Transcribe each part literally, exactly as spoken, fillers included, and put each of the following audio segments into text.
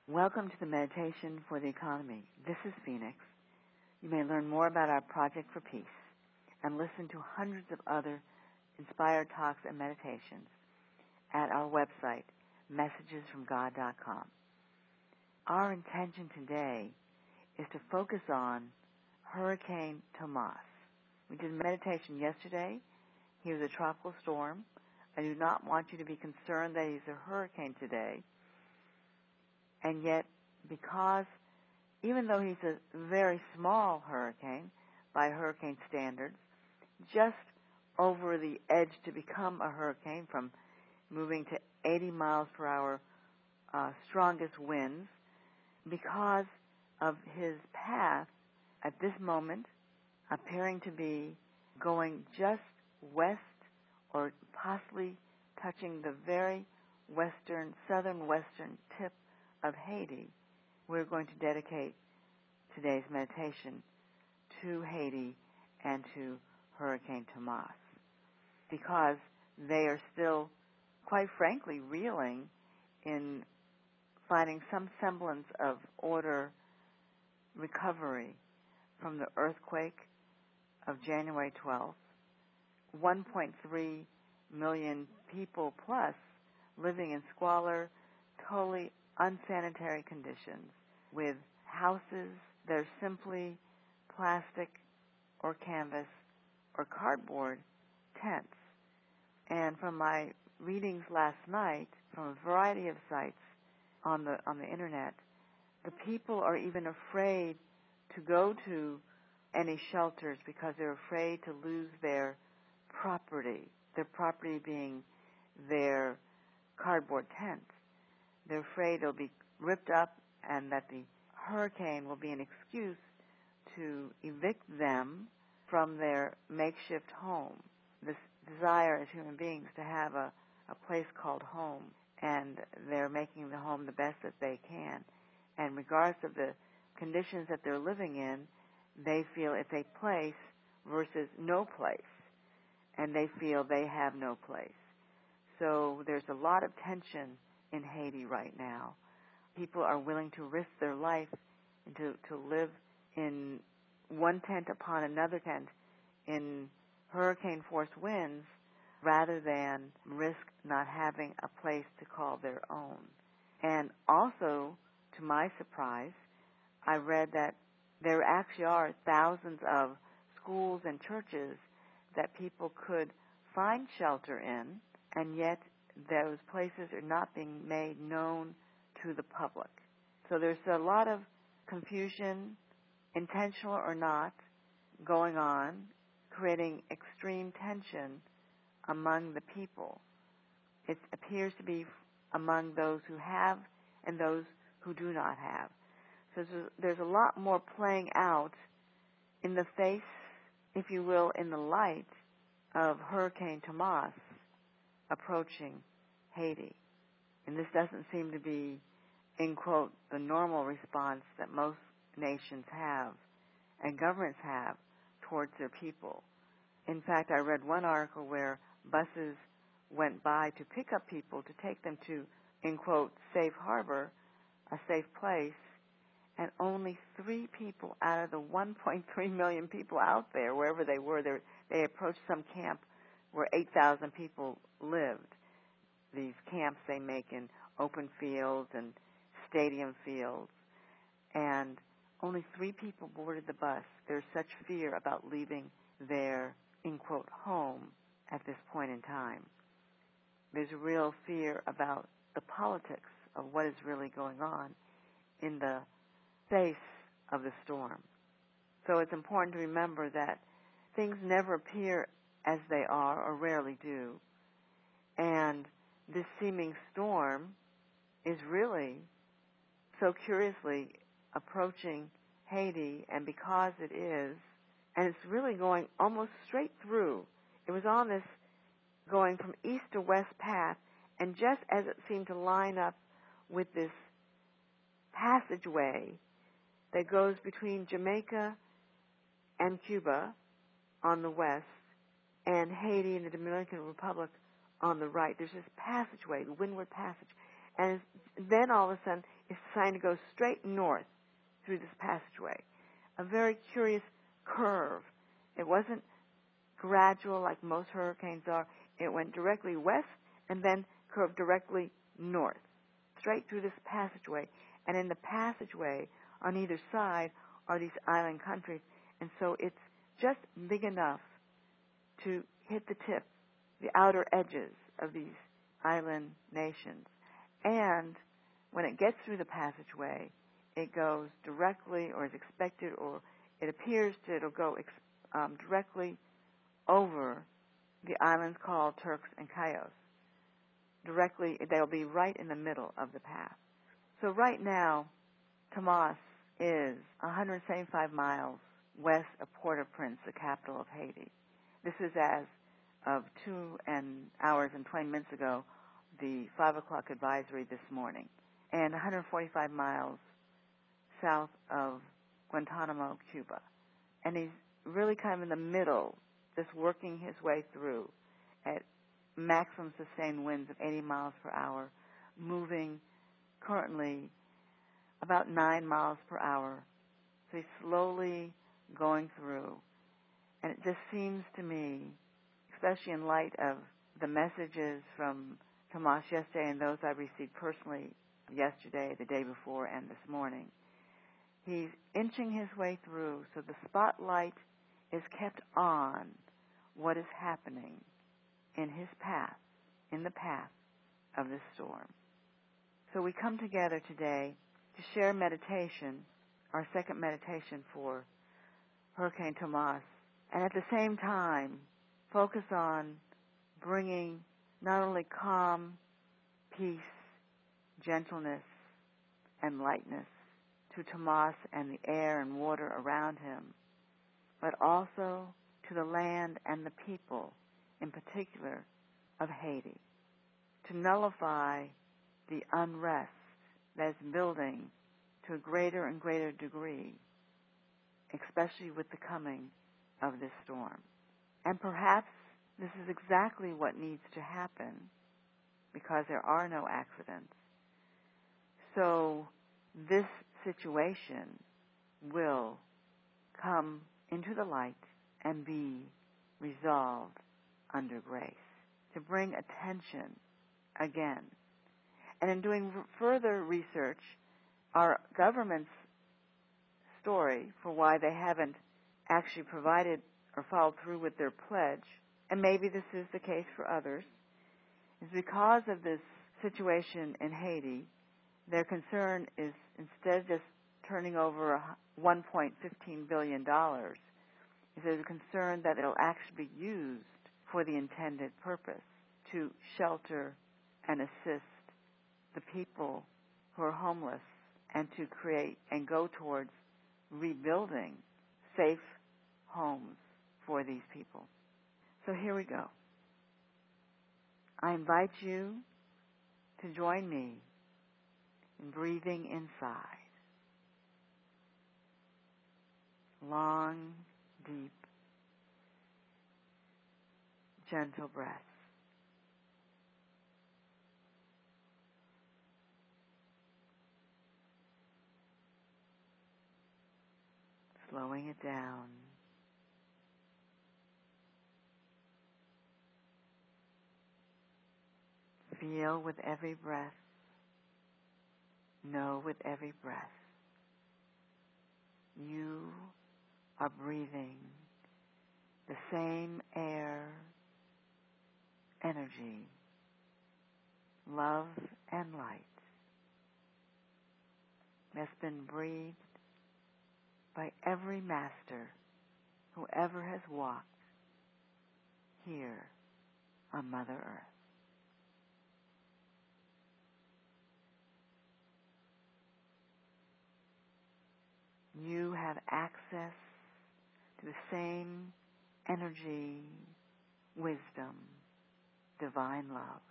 Welcome to the Meditation for the Economy. This is Phoenix. You may learn more about our Project for Peace and listen to hundreds of other inspired talks and meditations at our website, messages from god dot com. Our intention today is to focus on Hurricane Tomas. We did meditation yesterday. He was a tropical storm. I do not want you to be concerned that he's a hurricane today. And yet, because even though he's a very small hurricane by hurricane standards, just over the edge to become a hurricane from moving to eighty miles per hour uh, strongest winds, because of his path at this moment appearing to be going just west or possibly touching the very western, southern western tip of Haiti, we're going to dedicate today's meditation to Haiti and to Hurricane Tomas, because they are still, quite frankly, reeling in finding some semblance of order, recovery from the earthquake of January twelfth. one point three million people plus living in squalor, totally unsanitary conditions, with houses that are simply plastic or canvas or cardboard tents. And from my readings last night from a variety of sites on the on the internet, the people are even afraid to go to any shelters because they're afraid to lose their property, their property being their cardboard tents. They're afraid it'll be ripped up and that the hurricane will be an excuse to evict them from their makeshift home. This desire as human beings to have a, a place called home, and they're making the home the best that they can. And regardless of the conditions that they're living in, they feel it's a place versus no place, and they feel they have no place. So there's a lot of tension in Haiti right now. People are willing to risk their life and to, to live in one tent upon another tent in hurricane-force winds rather than risk not having a place to call their own. And also, to my surprise, I read that there actually are thousands of schools and churches that people could find shelter in, and yet those places are not being made known to the public. So there's a lot of confusion, intentional or not, going on, creating extreme tension among the people. It appears to be among those who have and those who do not have. So there's a lot more playing out in the face, if you will, in the light of Hurricane Tomas approaching Haiti. And this doesn't seem to be, in quote, the normal response that most nations have and governments have towards their people. In fact, I read one article where buses went by to pick up people to take them to, in quote, safe harbor, a safe place, and only three people out of the one point three million people out there, wherever they were, they, they approached some camp where eight thousand people lived. These camps they make in open fields and stadium fields, and only three people boarded the bus. There's such fear about leaving their, in quote, home at this point in time. There's a real fear about the politics of what is really going on in the face of the storm. So it's important to remember that things never appear as they are, or rarely do, and this seeming storm is really so curiously approaching Haiti, and because it is, and it's really going almost straight through. It was on this going from east to west path, and just as it seemed to line up with this passageway that goes between Jamaica and Cuba on the west and Haiti and the Dominican Republic on the right. There's this passageway, the Windward Passage. And then all of a sudden, is trying to go straight north through this passageway. A very curious curve. It wasn't gradual like most hurricanes are. It went directly west and then curved directly north, straight through this passageway. And in the passageway, on either side, are these island countries. And so it's just big enough to hit the tip, the outer edges of these island nations. And when it gets through the passageway, it goes directly, or is expected, or it appears that it'll go ex- um, directly over the islands called Turks and Caicos. Directly, they'll be right in the middle of the path. So right now, Tomas is one hundred seventy-five miles west of Port-au-Prince, the capital of Haiti. This is as of two and hours and twenty minutes ago, the five o'clock advisory this morning, and one hundred forty-five miles south of Guantanamo, Cuba. And he's really kind of in the middle, just working his way through at maximum sustained winds of eighty miles per hour, moving currently about nine miles per hour. So he's slowly going through. And it just seems to me, especially in light of the messages from Tomas yesterday and those I received personally yesterday, the day before, and this morning, he's inching his way through, so the spotlight is kept on what is happening in his path, in the path of this storm. So we come together today to share meditation, our second meditation for Hurricane Tomas, and at the same time focus on bringing not only calm, peace, gentleness, and lightness to Tomas and the air and water around him, but also to the land and the people, in particular, of Haiti, to nullify the unrest that is building to a greater and greater degree, especially with the coming of this storm. And perhaps this is exactly what needs to happen, because there are no accidents. So this situation will come into the light and be resolved under grace, to bring attention again. And in doing r- further research, our government's story for why they haven't actually provided or followed through with their pledge, and maybe this is the case for others, is because of this situation in Haiti, their concern is, instead of just turning over one point one five billion dollars, is there's a concern that it'll actually be used for the intended purpose, to shelter and assist the people who are homeless, and to create and go towards rebuilding safe homes for these people. So here we go. I invite you to join me in breathing inside. Long, deep, gentle breaths. Slowing it down. Feel with every breath. Know with every breath. You are breathing the same air, energy, love, and light that's been breathed by every master who ever has walked here on Mother Earth. You have access to the same energy, wisdom, divine love.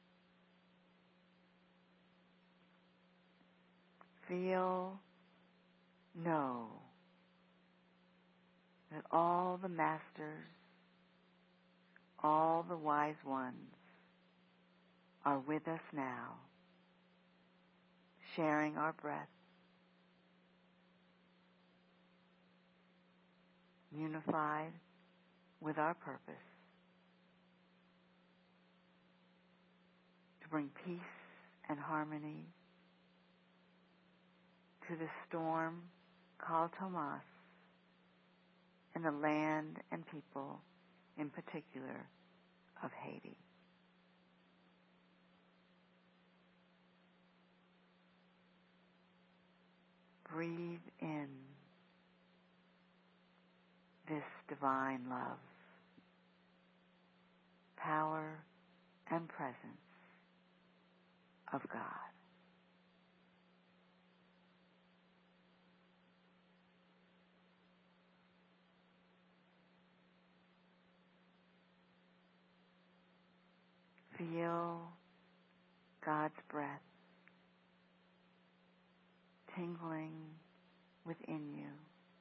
Feel, know that all the masters, all the wise ones are with us now, sharing our breath, unified with our purpose to bring peace and harmony to the storm called Tomas and the land and people, in particular, of Haiti. Breathe in this divine love, power, and presence of God. Feel God's breath tingling within you.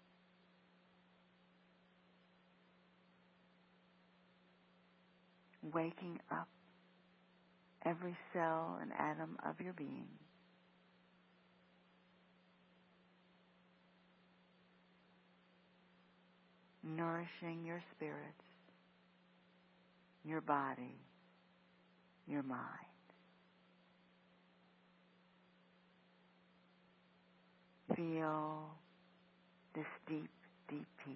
Waking up every cell and atom of your being. Nourishing your spirit, your body, your mind. Feel this deep, deep peace.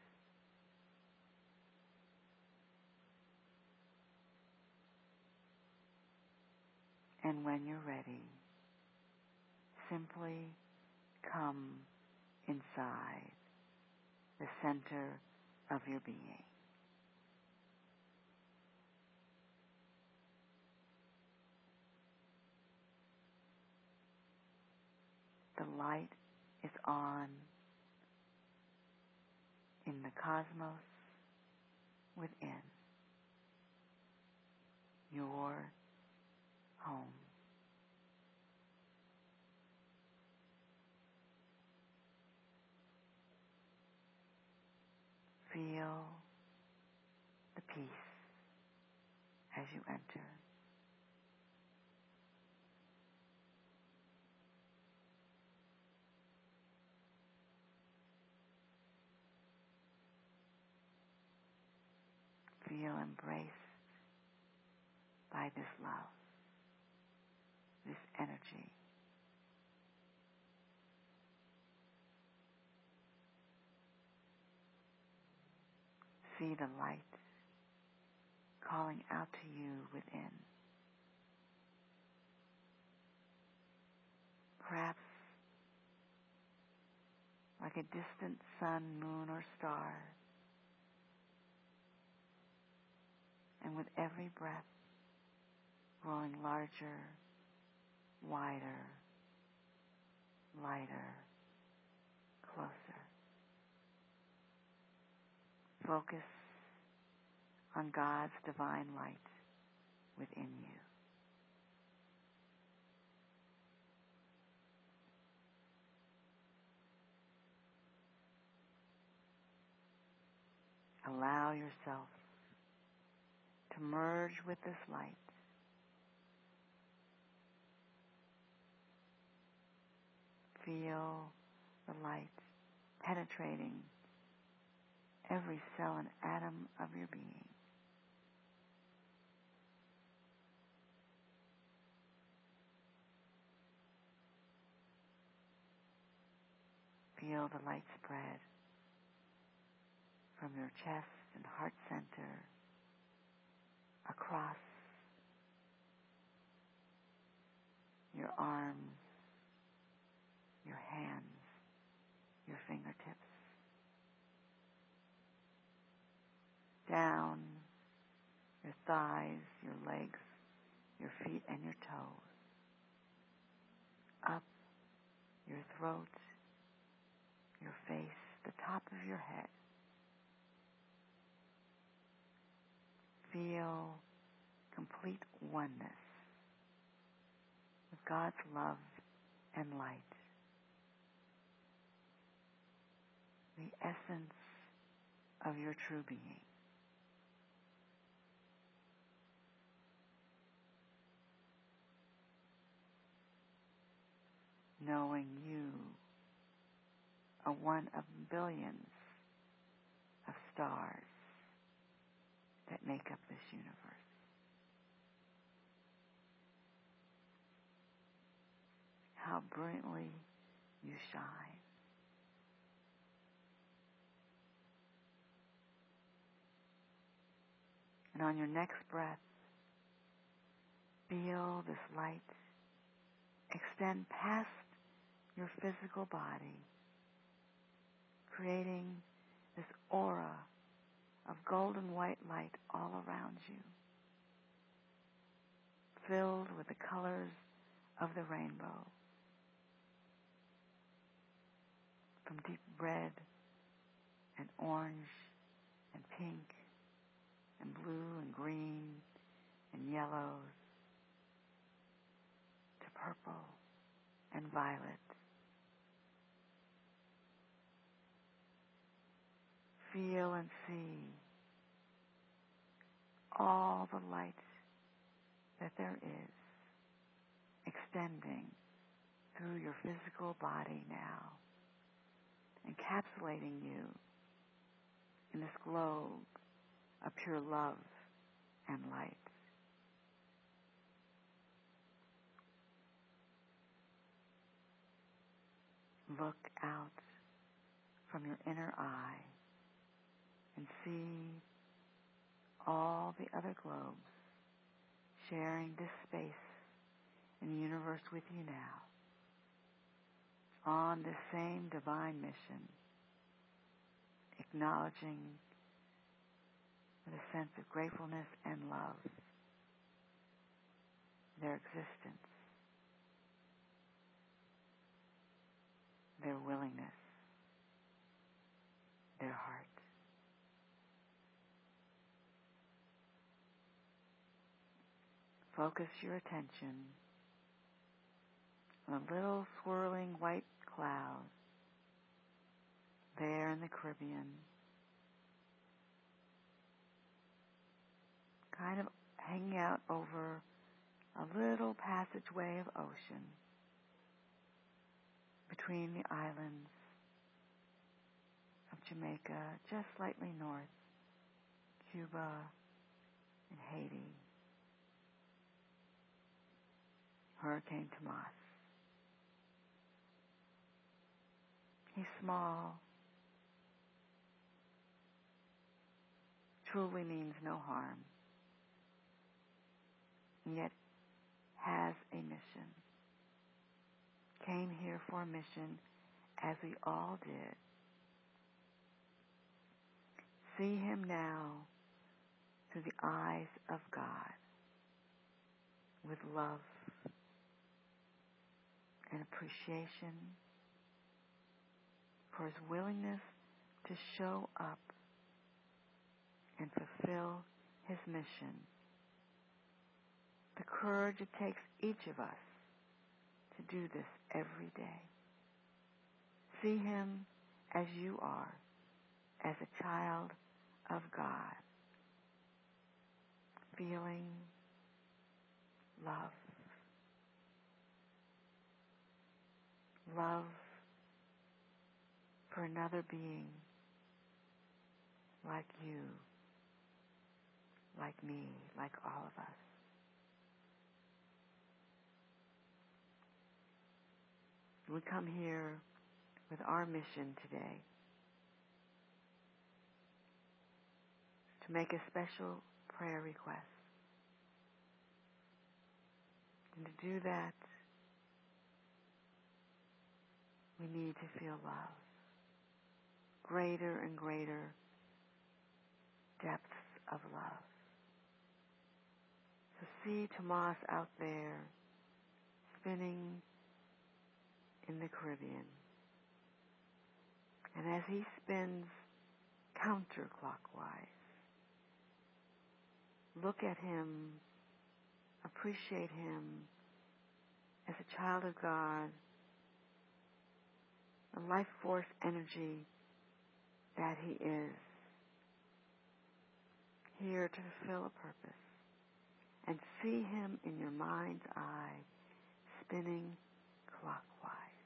And when you're ready, simply come inside the center of your being. The light is on in the cosmos within your home. Feel the peace as you enter. Feel embraced by this love, this energy. See the light calling out to you within. Perhaps like a distant sun, moon, or star. And with every breath, growing larger, wider, lighter, closer. Focus on God's divine light within you. Allow yourself to merge with this light. Feel the light penetrating every cell and atom of your being. Feel the light spread from your chest and heart center across your arms, your hands, your fingertips, down your thighs, your legs, your feet, and your toes, up your throat, your face, the top of your head. Feel complete oneness with God's love and light, the essence of your true being. knowing you are one of billions of stars that make up this universe. How brilliantly you shine. And on your next breath, feel this light extend past your physical body, creating this aura of golden white light all around you, filled with the colors of the rainbow, from deep red and orange and pink and blue and green and yellows to purple and violet. Feel and see all the light that there is extending through your physical body now, encapsulating you in this globe of pure love and light. Look out from your inner eye and see all the other globes sharing this space in the universe with you now, on this same divine mission, acknowledging with a sense of gratefulness and love their existence, their willingness, their heart. Focus your attention on a little swirling white cloud there in the Caribbean, kind of hanging out over a little passageway of ocean between the islands of Jamaica, just slightly north, Cuba, and Haiti. Hurricane Tomas. He's small, truly means no harm, and yet has a mission. Came here for a mission, as we all did. See him now through the eyes of God, with love and appreciation for his willingness to show up and fulfill his mission. The courage it takes each of us to do this every day. See him as you are, as a child of God, feeling love. Love for another being like you, like me, like all of us. We come here with our mission today to make a special prayer request. And to do that, we need to feel love. Greater and greater depths of love. So see Tomas out there spinning in the Caribbean. And as he spins counterclockwise, look at him, appreciate him as a child of God, a life force energy that he is, here to fulfill a purpose. And see him in your mind's eye, spinning clockwise.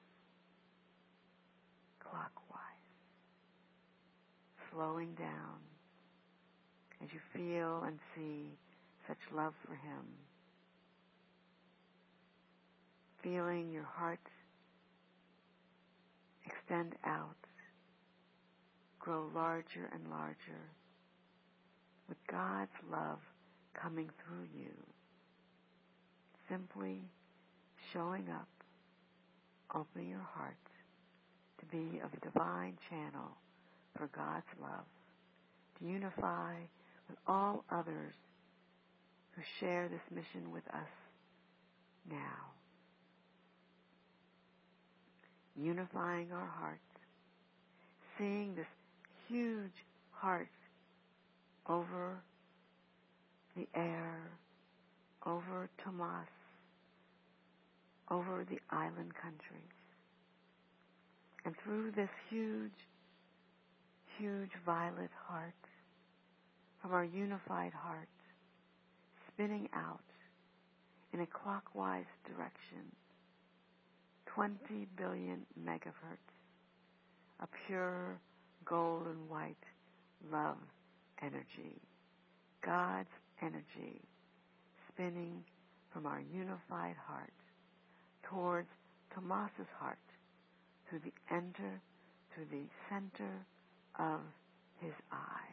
flowing down as you feel and see such love for him. Feeling your heart extend out, grow larger and larger, with God's love coming through you. Simply showing up, opening your heart to be a divine channel for God's love, to unify with all others who share this mission with us now. Unifying our hearts, seeing this huge heart over the air, over Tomas, over the island countries. And through this huge, huge violet heart, from our unified heart, spinning out in a clockwise direction, twenty billion megahertz, a pure golden white love energy, God's energy, spinning from our unified heart towards Tomas's heart, to the enter, to the center of his eye,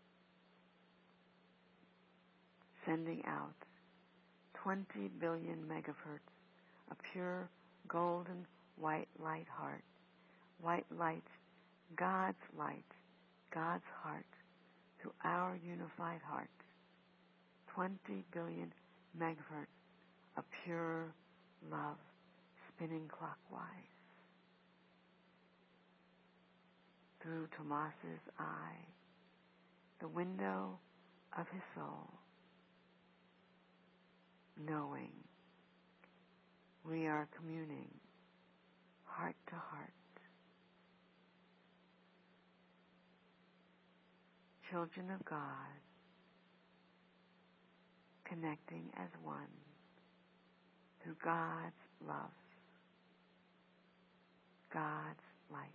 sending out twenty billion megahertz, a pure golden white light heart, white light, God's light, God's heart, to our unified heart, twenty billion megahertz, a pure love, spinning clockwise, through Tomas's eye, the window of his soul, knowing we are communing heart to heart, children of God, connecting as one through God's love, God's light,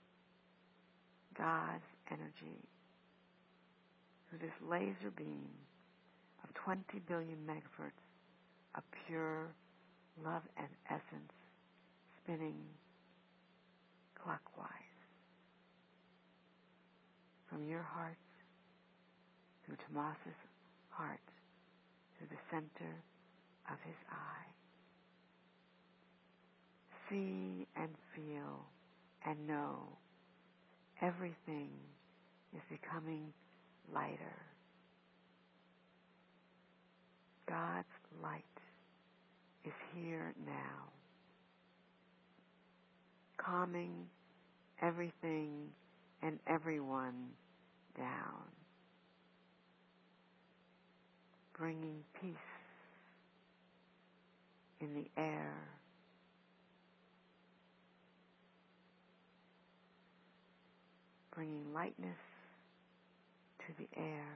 God's energy, through this laser beam of twenty billion megahertz, a pure love and essence spinning clockwise from your heart through Tomas's heart to the center of his eye. See and feel and know everything is becoming lighter. God's light is here now, calming everything and everyone down, bringing peace in the air, bringing lightness to the air,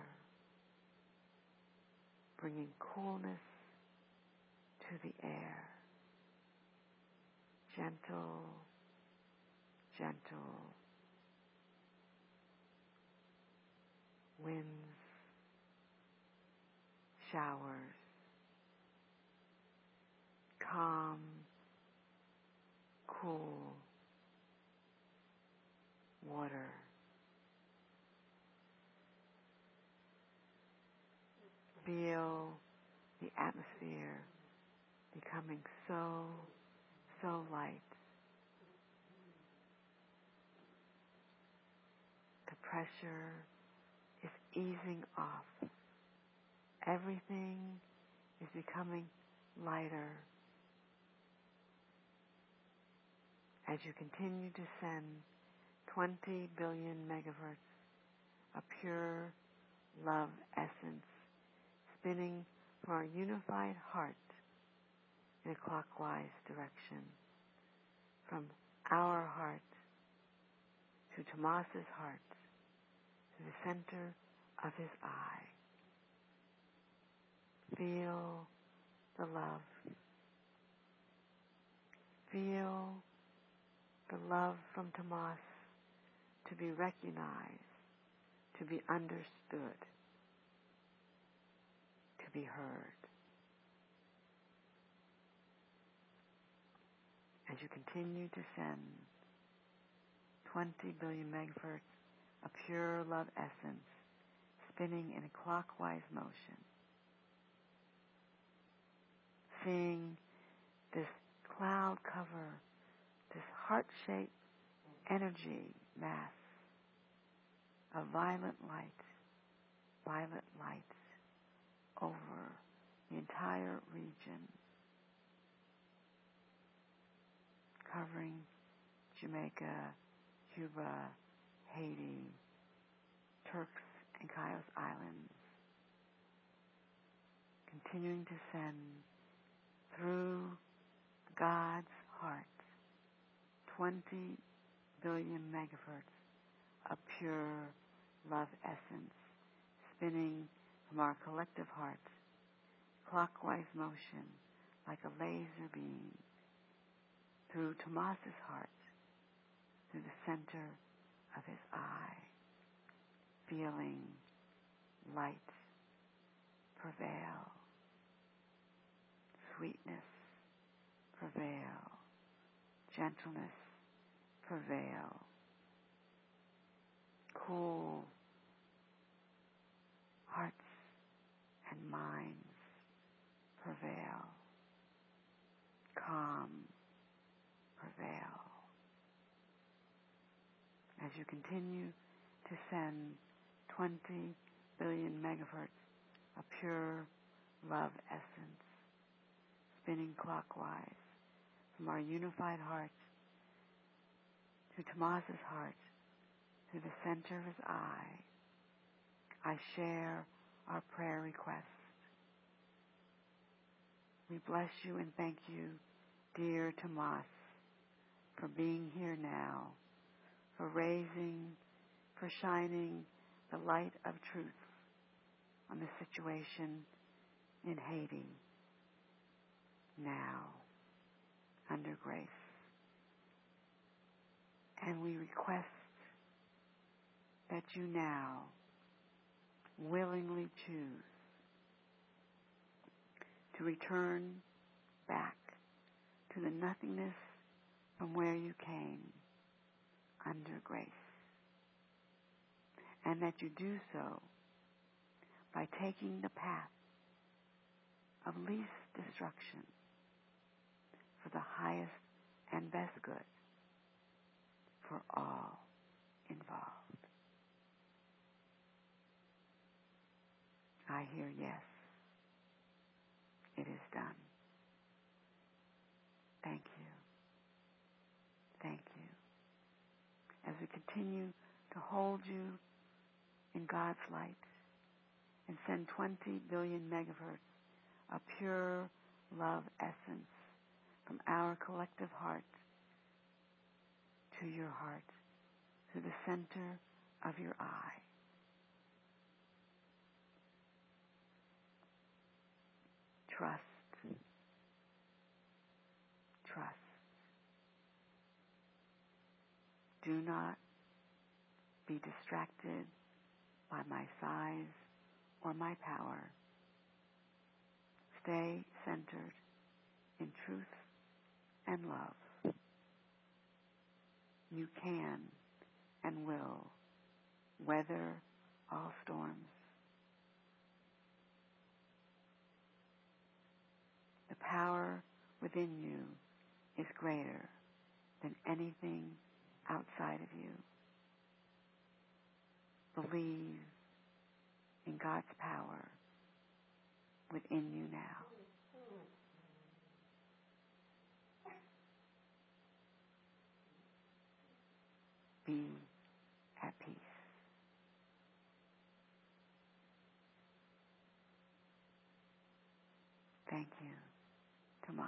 bringing coolness to the air, gentle, gentle winds, showers, calm, cool water, feel the atmosphere becoming so, so light. The pressure is easing off. Everything is becoming lighter as you continue to send twenty billion megahertz, a pure love essence, spinning from our unified heart in a clockwise direction, from our heart to Tomas's heart, to the center of his eye. Feel the love. Feel the love from Tomas to be recognized to be understood, to be heard. As you continue to send twenty billion megahertz of pure love essence spinning in a clockwise motion, seeing this cloud cover, this heart-shaped energy mass of violet light, violet lights over the entire region, covering Jamaica, Cuba, Haiti, Turks and Caicos Islands, continuing to send through God's heart twenty billion megahertz of pure love essence spinning from our collective hearts, clockwise motion like a laser beam through Tomas's heart, through the center of his eye, feeling light prevail, sweetness prevail, gentleness prevail, cool hearts and minds prevail, calm prevail. As you continue to send twenty billion megahertz of pure love essence spinning clockwise from our unified heart to Tomas's heart, to the center of his eye, I share our prayer request. We bless you and thank you, dear Tomas, for being here now, for raising, for shining the light of truth on the situation in Haiti now, under grace. And we request that you now willingly choose to return back to the nothingness from where you came, under grace. And that you do so by taking the path of least destruction for the highest and best good for all involved. I hear yes. It is done. Thank you. Thank you. As we continue to hold you in God's light and send twenty billion megahertz of pure love essence from our collective heart to your heart, to the center of your eye. Trust. Trust. Do not be distracted by my size or my power. Stay centered in truth and love. You can and will weather all storms. The power within you is greater than anything outside of you. Believe in God's power within you now. Be at peace. Thank you, Tomas,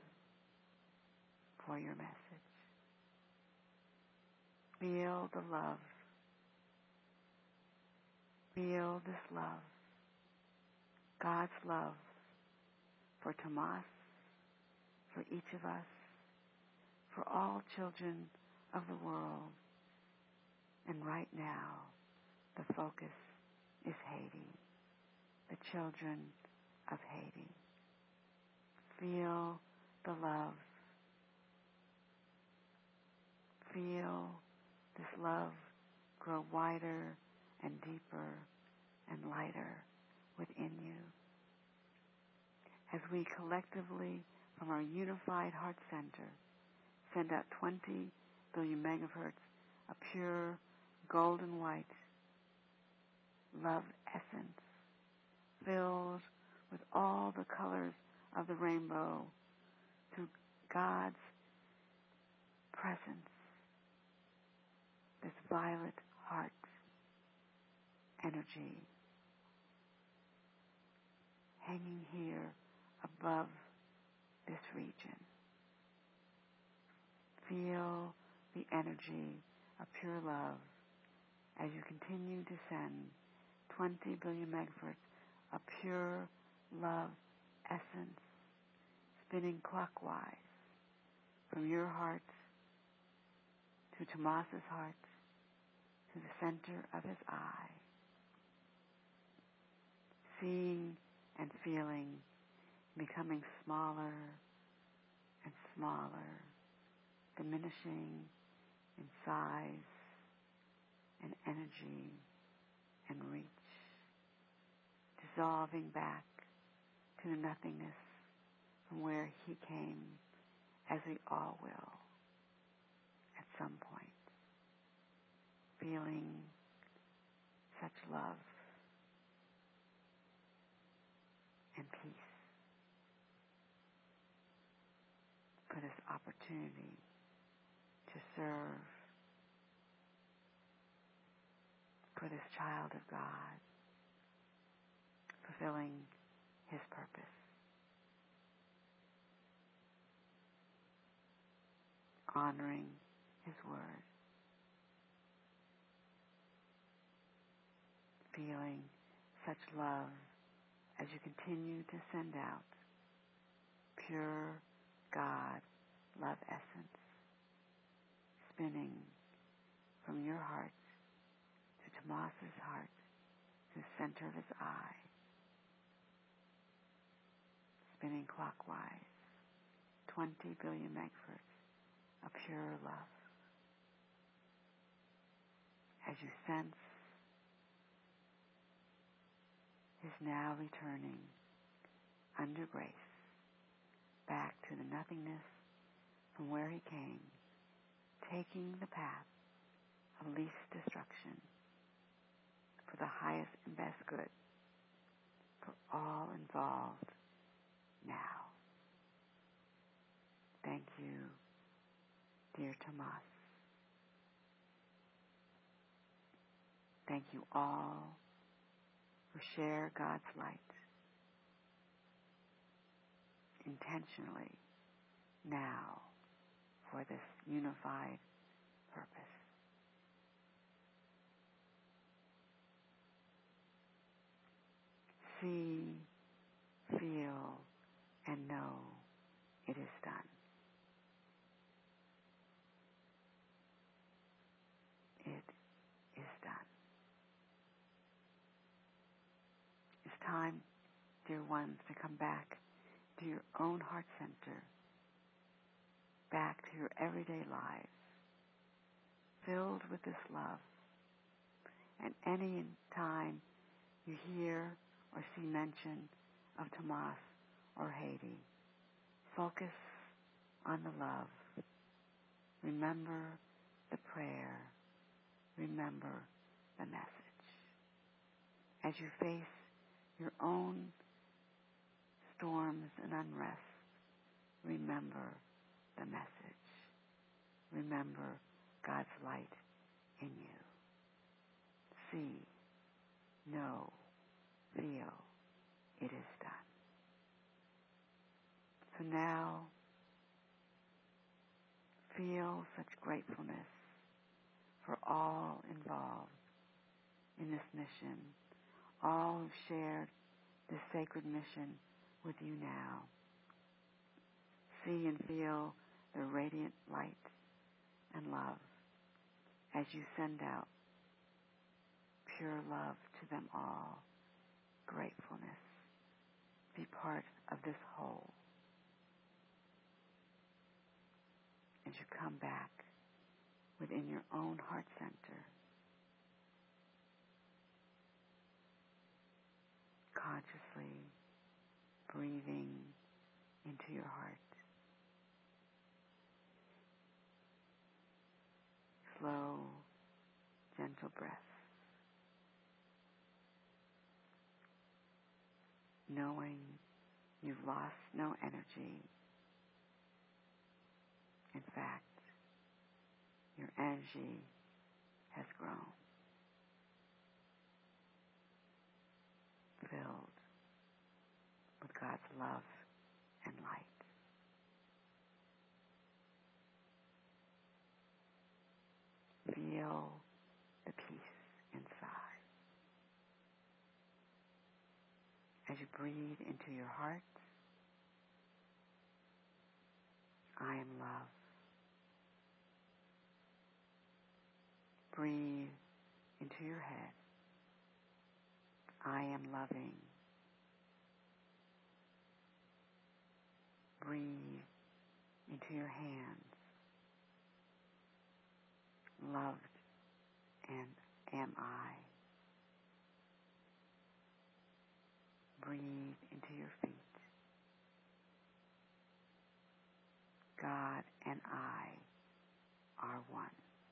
for your message. Feel the love. Feel this love. God's love for Tomas, for each of us, for all children of the world. And right now, The focus is Haiti, the children of Haiti. Feel the love. Feel this love grow wider and deeper and lighter within you. As we collectively, from our unified heart center, send out twenty billion megahertz of pure golden white love essence, filled with all the colors of the rainbow through God's presence, this violet heart energy hanging here above this region. Feel the energy of pure love as you continue to send twenty billion megahertz of pure love essence spinning clockwise from your heart to Tomas's heart to the center of his eye, seeing and feeling, becoming smaller and smaller, diminishing in size and energy and reach, dissolving back to the nothingness from where he came, as we all will at some point, feeling such love and peace for this opportunity to serve, for this child of God, fulfilling his purpose. Honoring his word. Feeling such love as you continue to send out pure God love essence, spinning from your heart to Tomas's heart, to the center of his eye, spinning clockwise, twenty billion megahertz of pure love. As you sense is now returning under grace back to the nothingness from where he came, taking the path of least destruction for the highest and best good for all involved now. Thank you, dear Tomas. Thank you all who share God's light intentionally now for this unified purpose. See, feel, and know it is done. It is done. It's time, dear ones, to come back to your own heart center, back to your everyday lives, filled with this love. And any time you hear or see mention of Tomas or Haiti, focus on the love. Remember the prayer. Remember the message. As you face your own storms and unrest, remember the message. Remember God's light in you. See, know, feel, it is done. So now, feel such gratefulness for all involved in this mission, all who've shared this sacred mission with you now. See and feel the radiant light and love as you send out pure love to them all, gratefulness. Be part of this whole. As you come back within your own heart center, consciously breathing into your heart. Slow, gentle breaths. Knowing you've lost no energy. In fact, your energy has grown, filled with God's love and light. Feel the peace inside. As you breathe into your heart, I am love. Breathe into your head. I am loving. Breathe into your hands. Loved and am I. Breathe into your feet. God and I are one.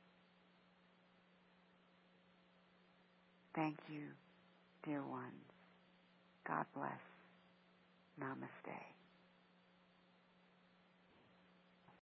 Thank you, dear ones. God bless. Namaste.